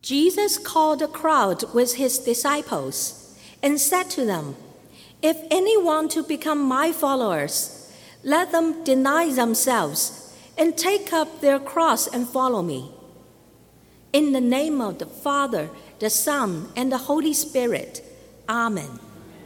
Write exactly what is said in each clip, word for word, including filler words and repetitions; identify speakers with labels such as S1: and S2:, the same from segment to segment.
S1: Jesus called the crowd with his disciples and said to them, "If any want to become my followers, let them deny themselves and take up their cross and follow me. In the name of the Father, the Son, and the Holy Spirit. Amen."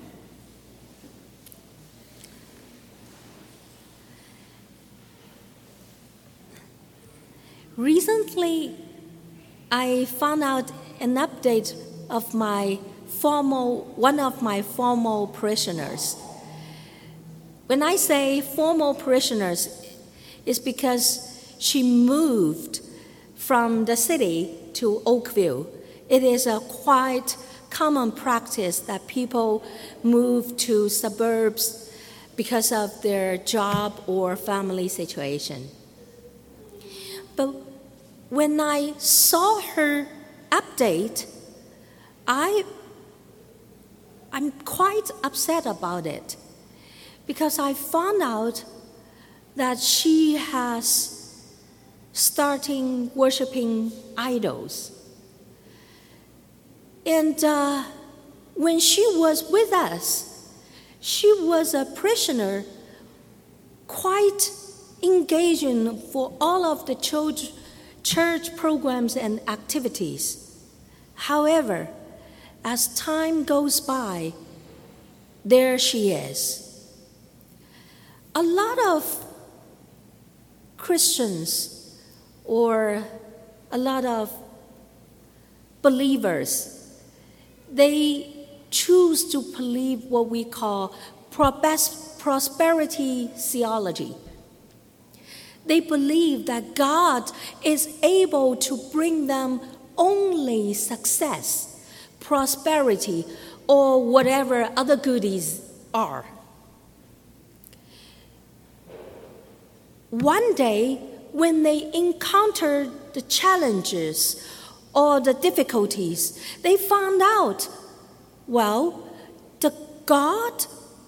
S1: Recently, I found out an update of my formal, one of my formal parishioners. When I say formal parishioners, it's because she moved from the city to Oakville. It is a quite common practice that people move to suburbs because of their job or family situation. But when I saw her update, I, I'm quite upset about it because I found out that she has starting worshiping idols. And uh, when she was with us, she was a parishioner, quite engaging for all of the church, church programs and activities. However, as time goes by, there she is. A lot of Christians or a lot of believers, they choose to believe what we call prosperity theology. They believe that God is able to bring them only success, prosperity, or whatever other goodies are. One day, when they encounter the challenges or the difficulties, they found out, well, the God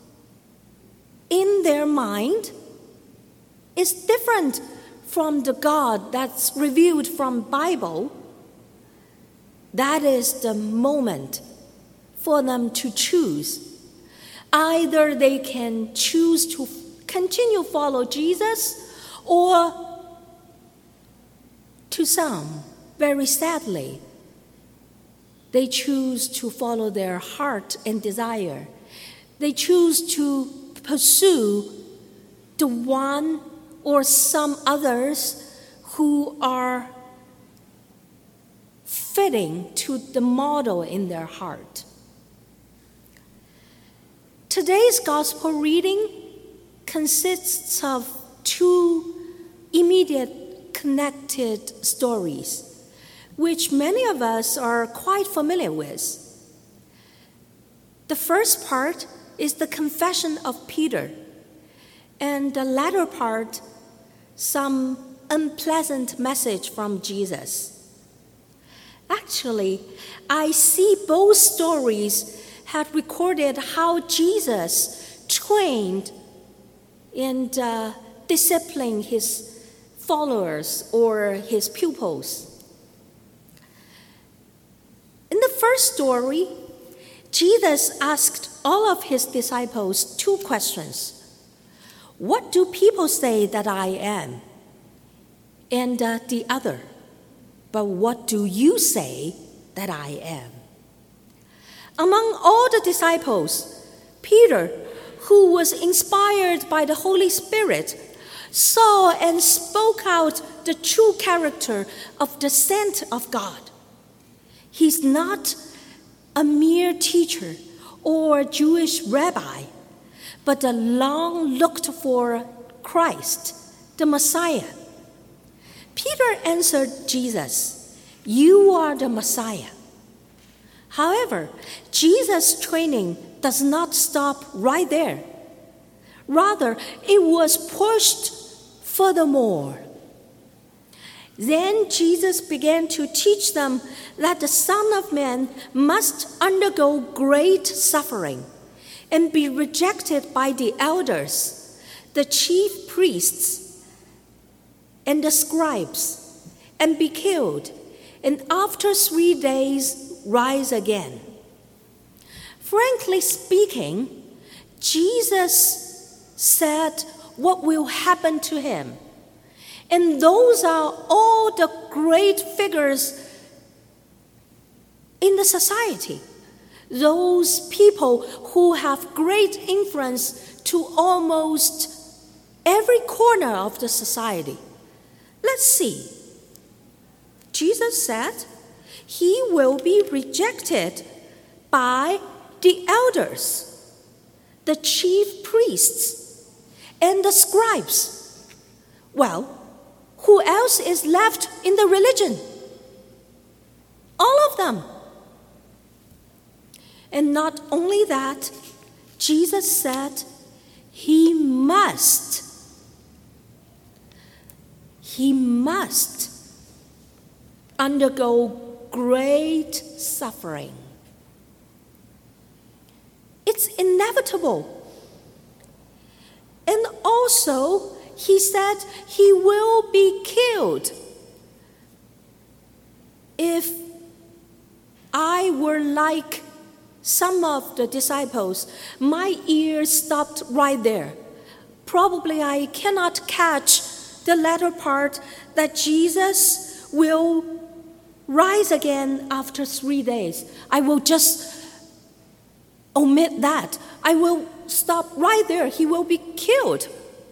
S1: in their mind is different from the God that's revealed from Bible. That is the moment for them to choose. Either they can choose to continue follow Jesus, or to some, very sadly, they choose to follow their heart and desire. They choose to pursue the one or some others who are fitting to the model in their heart. Today's gospel reading consists of two immediate connected stories, which many of us are quite familiar with. The first part is the confession of Peter, and the latter part, some unpleasant message from Jesus. Actually, I see both stories have recorded how Jesus trained and uh, disciplined his followers or his pupils. In the first story, Jesus asked all of his disciples two questions. What do people say that I am? And uh, the other, but what do you say that I am? Among all the disciples, Peter, who was inspired by the Holy Spirit, saw and spoke out the true character of the Son of God. He's not a mere teacher or Jewish rabbi, but the long-looked-for Christ, the Messiah. Peter answered Jesus, "You are the Messiah." However, Jesus' training does not stop right there. Rather, it was pushed furthermore. Then Jesus began to teach them that the Son of Man must undergo great suffering and be rejected by the elders, the chief priests, and the scribes, and be killed, and after three days rise again. Frankly speaking, Jesus said what will happen to him. And those are all the great figures in the society. Those people who have great influence to almost every corner of the society. Let's see. Jesus said he will be rejected by the elders, the chief priests, and the scribes. Well, who else is left in the religion? All of them. And not only that, Jesus said he must, he must undergo great suffering. It's inevitable. And also, he said he will be killed. If I were like some of the disciples, my ears stopped right there. Probably I cannot catch the latter part that Jesus will rise again after three days. I will just omit that. I will stop right there. He will be killed.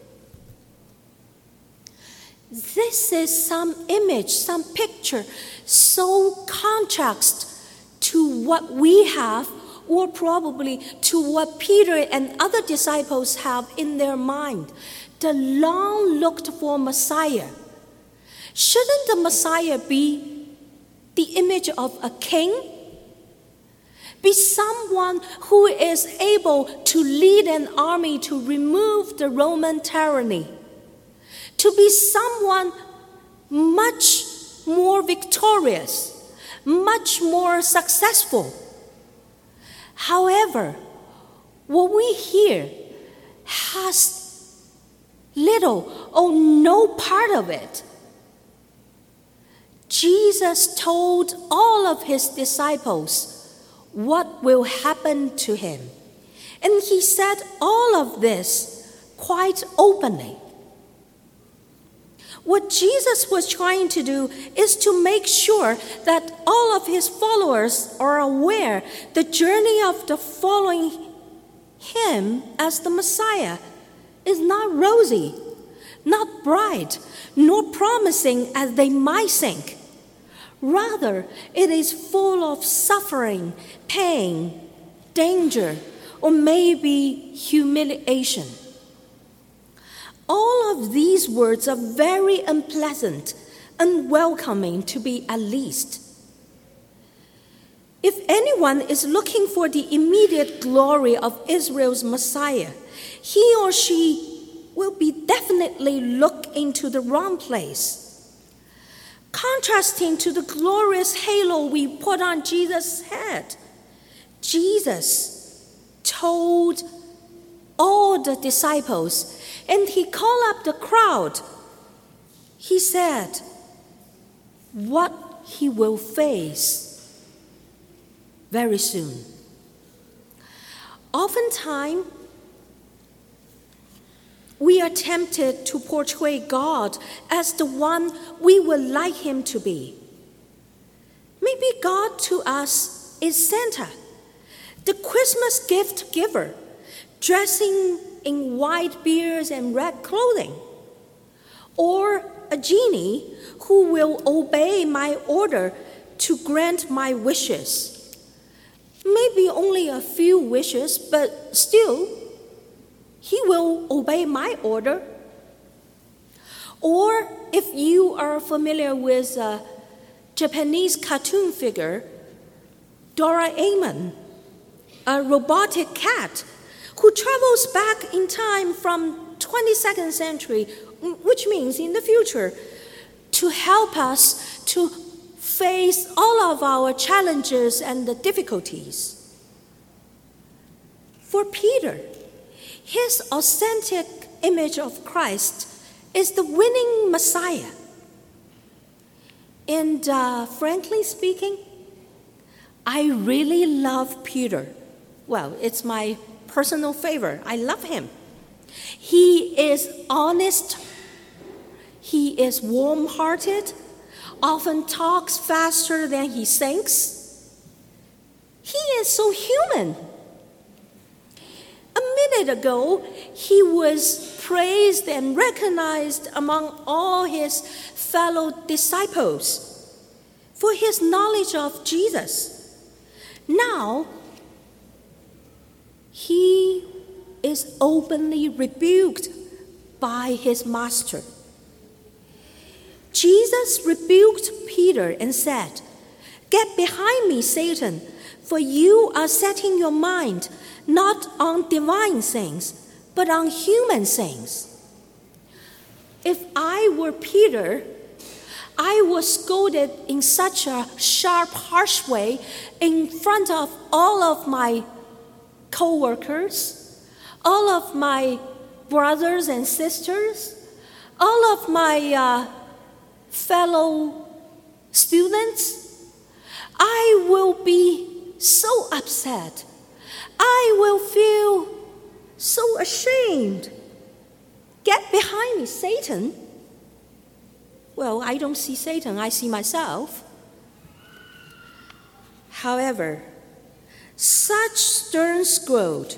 S1: This is some image, some picture, so contrast to what we have, or probably to what Peter and other disciples have in their mind, the long-looked-for Messiah. Shouldn't the Messiah be the image of a king? Be someone who is able to lead an army to remove the Roman tyranny, to be someone much more victorious, much more successful. However, what we hear has little or no part of it. Jesus told all of his disciples what will happen to him. And he said all of this quite openly. What Jesus was trying to do is to make sure that all of his followers are aware the journey of the following him as the Messiah is not rosy, not bright, nor promising as they might think. Rather, it is full of suffering, pain, danger, or maybe humiliation. All of these words are very unpleasant, unwelcoming to be at least. If anyone is looking for the immediate glory of Israel's Messiah, he or she will be definitely look into the wrong place. Contrasting to the glorious halo we put on Jesus' head, Jesus told all the disciples, and he called up the crowd. He said what he will face very soon. Oftentimes, we are tempted to portray God as the one we would like him to be. Maybe God to us is Santa, the Christmas gift giver, dressing in white beards and red clothing, or a genie who will obey my order to grant my wishes. Maybe only a few wishes, but still, he will obey my order. Or if you are familiar with a Japanese cartoon figure, Doraemon, a robotic cat who travels back in time from twenty-second century, which means in the future, to help us to face all of our challenges and the difficulties. For Peter, his authentic image of Christ is the winning Messiah. And uh, frankly speaking, I really love Peter. Well, it's my personal favorite. I love him. He is honest. He is warm-hearted, often talks faster than he thinks. He is so human. A minute ago, he was praised and recognized among all his fellow disciples for his knowledge of Jesus. Now, he is openly rebuked by his master. Jesus rebuked Peter and said, "Get behind me, Satan, for you are setting your mind not on divine things, but on human things." If I were Peter, I was scolded in such a sharp, harsh way in front of all of my co-workers, all of my brothers and sisters, all of my uh, fellow students. I will be so upset. I will feel so ashamed. Get behind me, Satan. Well, I don't see Satan, I see myself. However, such stern scold,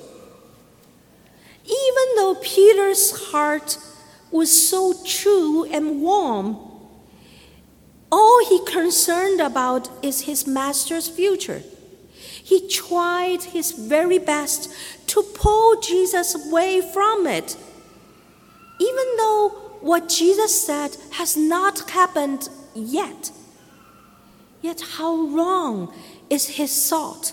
S1: even though Peter's heart was so true and warm, all he concerned about is his master's future. He tried his very best to pull Jesus away from it, even though what Jesus said has not happened yet. Yet how wrong is his thought?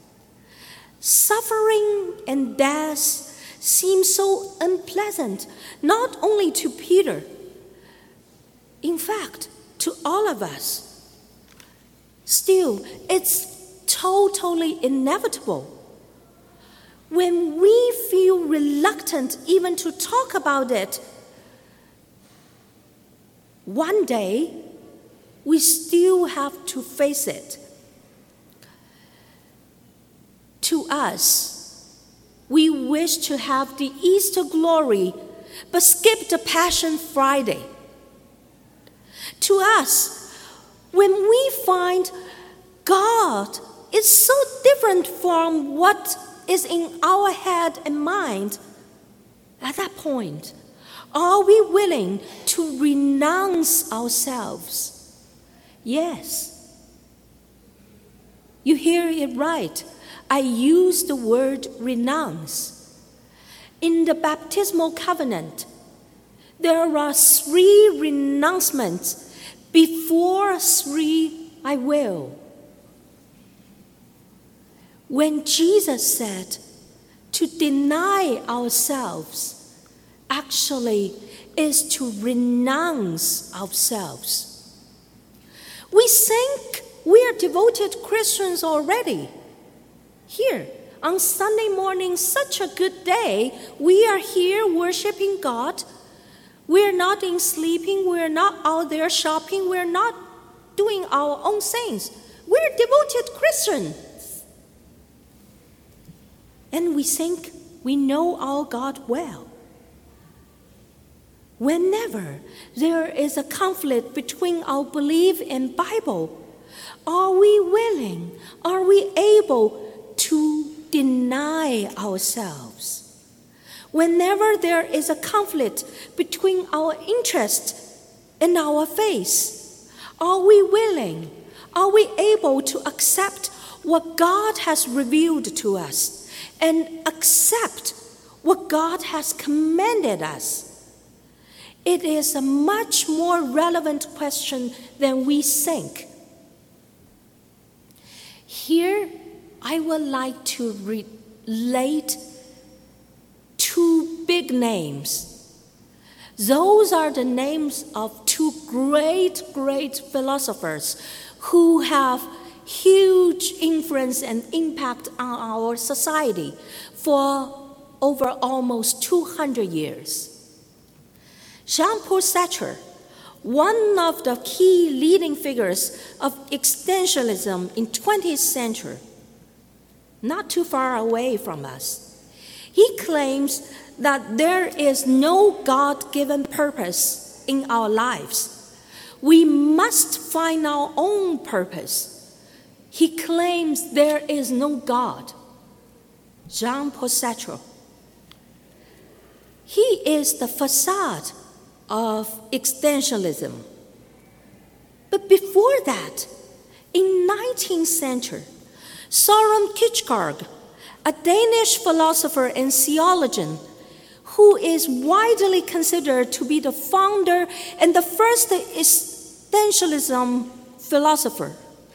S1: Suffering and death seem so unpleasant, not only to Peter, in fact, to all of us. Still, it's totally inevitable. When we feel reluctant even to talk about it, one day we still have to face it. To us, we wish to have the Easter glory, but skip the Passion Friday. To us, when we find God is so different from what is in our head and mind, at that point, are we willing to renounce ourselves? Yes. You hear it right. I use the word renounce. In the baptismal covenant, there are three renouncements before three I will. When Jesus said to deny ourselves, actually is to renounce ourselves. We think we are devoted Christians already. Here, on Sunday morning, such a good day, we are here worshiping God. We're not in sleeping, we're not out there shopping, we're not doing our own things. We're devoted Christians. And we think we know our God well. Whenever there is a conflict between our belief and Bible, are we willing, are we able to deny ourselves? Whenever there is a conflict between our interest and our faith, are we willing, are we able to accept what God has revealed to us and accept what God has commanded us? It is a much more relevant question than we think. Here, I would like to relate two big names. Those are the names of two great, great philosophers who have huge influence and impact on our society for over almost two hundred years. Jean-Paul Sartre one of the key leading figures of existentialism in twentieth century, not too far away from us. He claims that there is no God-given purpose in our lives. We must find our own purpose. He claims there is no God. Jean-Paul Sartre. He is the facade of existentialism. But before that, in nineteenth century, Søren Kierkegaard, a Danish philosopher and theologian, who is widely considered to be the founder and the first existentialism philosopher.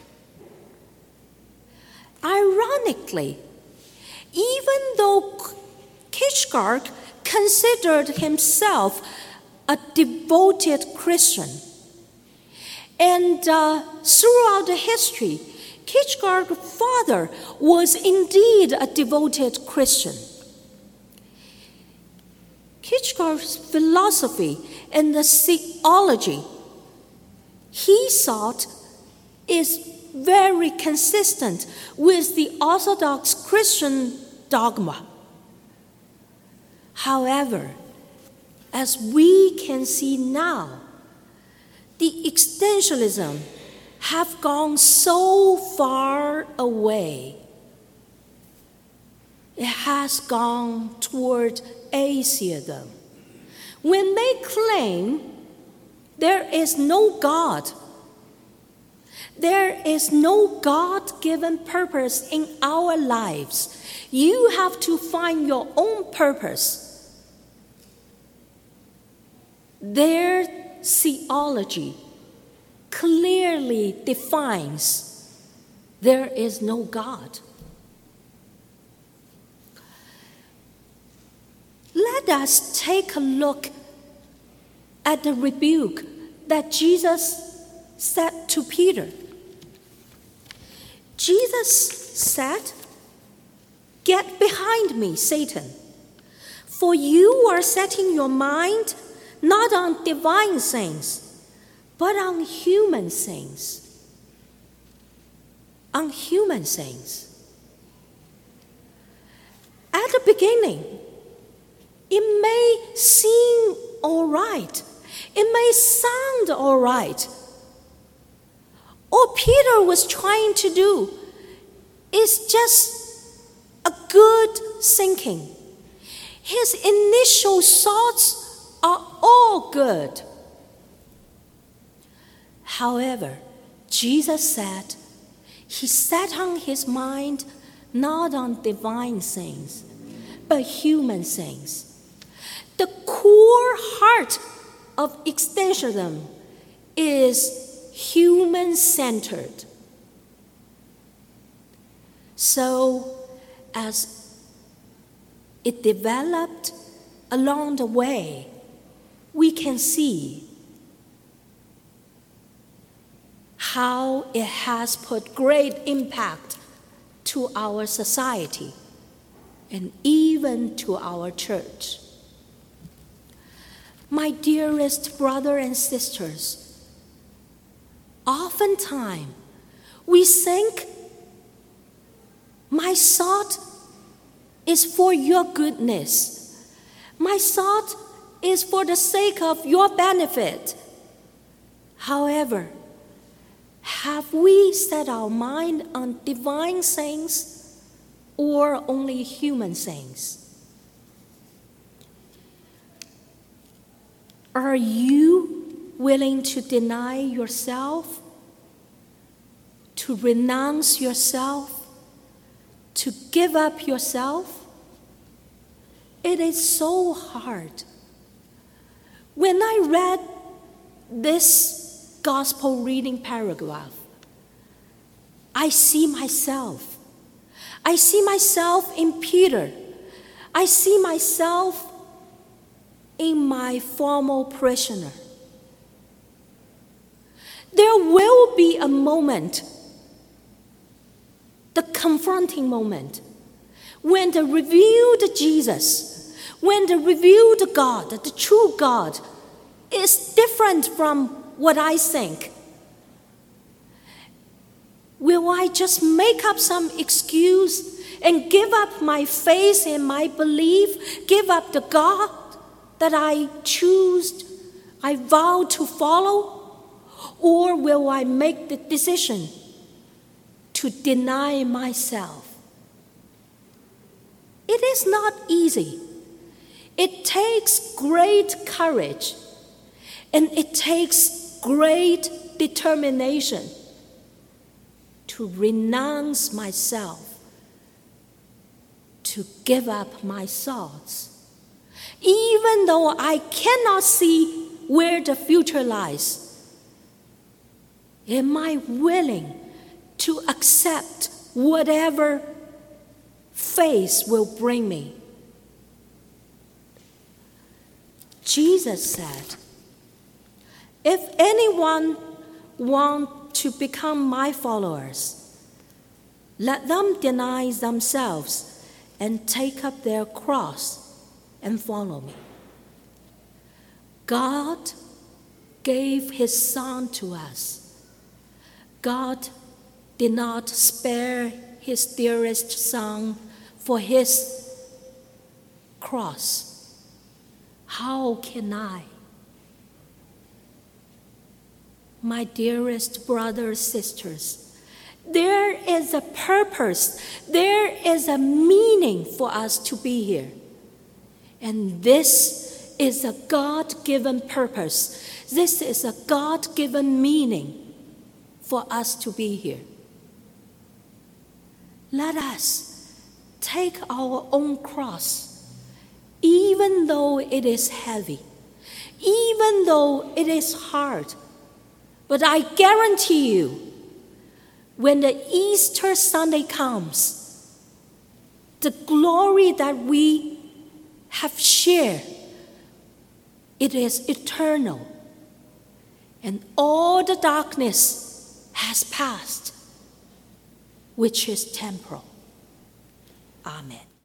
S1: Ironically, even though Kierkegaard considered himself a devoted Christian, and uh, throughout the history, Kierkegaard's father was indeed a devoted Christian. Kierkegaard's philosophy and the theology he thought is very consistent with the Orthodox Christian dogma. However, as we can see now, the existentialism have gone so far away. It has gone toward atheism. When they claim there is no God, there is no God-given purpose in our lives, you have to find your own purpose. Their theology clearly defines there is no God. Let us take a look at the rebuke that Jesus said to Peter. Jesus said, "Get behind me, Satan, for you are setting your mind not on divine things, but on human things." On human things. At the beginning, it may seem all right. It may sound all right. All Peter was trying to do is just a good thinking. His initial thoughts are all good. However, Jesus said he set on his mind not on divine things, but human things. The core heart of existentialism is human-centered. So, as it developed along the way, we can see how it has put great impact to our society and even to our church. My dearest brothers and sisters, oftentimes we think my thought is for your goodness. My thought is for the sake of your benefit. However, have we set our mind on divine things or only human things? Are you willing to deny yourself, to renounce yourself, to give up yourself? It is so hard. When I read this gospel reading paragraph, I see myself. I see myself in Peter. I see myself in my former parishioner. There will be a moment, the confronting moment, when the revealed Jesus, when the revealed God, the true God, is different from what I think? Will I just make up some excuse and give up my faith and my belief, give up the God that I choose, I vow to follow? Or will I make the decision to deny myself? It is not easy. It takes great courage, and it takes great determination to renounce myself, to give up my thoughts, even though I cannot see where the future lies. Am I willing to accept whatever faith will bring me? Jesus said, if anyone wants to become my followers, let them deny themselves and take up their cross and follow me. God gave his Son to us. God did not spare his dearest Son for his cross. How can I? My dearest brothers, sisters, there is a purpose, there is a meaning for us to be here. And this is a God-given purpose. This is a God-given meaning for us to be here. Let us take our own cross, even though it is heavy, even though it is hard. But I guarantee you, when the Easter Sunday comes, the glory that we have shared, it is eternal. And all the darkness has passed, which is temporal. Amen.